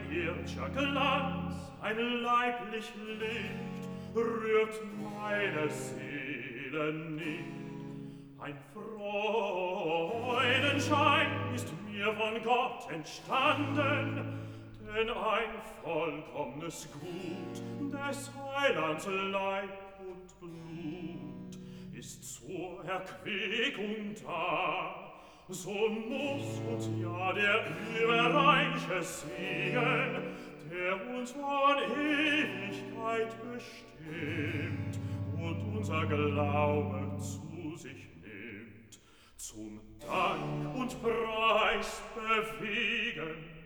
ird'scher Glanz, ein leiblich Licht, rührt meine Seele nicht. Ein Freudenschein ist mir von Gott entstanden, denn ein vollkommnes Gut des Heilands Leib und Blut ist zur Erquickung da. So muss uns ja der überreiche Segen, der uns von Ewigkeit bestimmt und unser Glaube zu sich nimmt, zum Dank und Preis bewegen.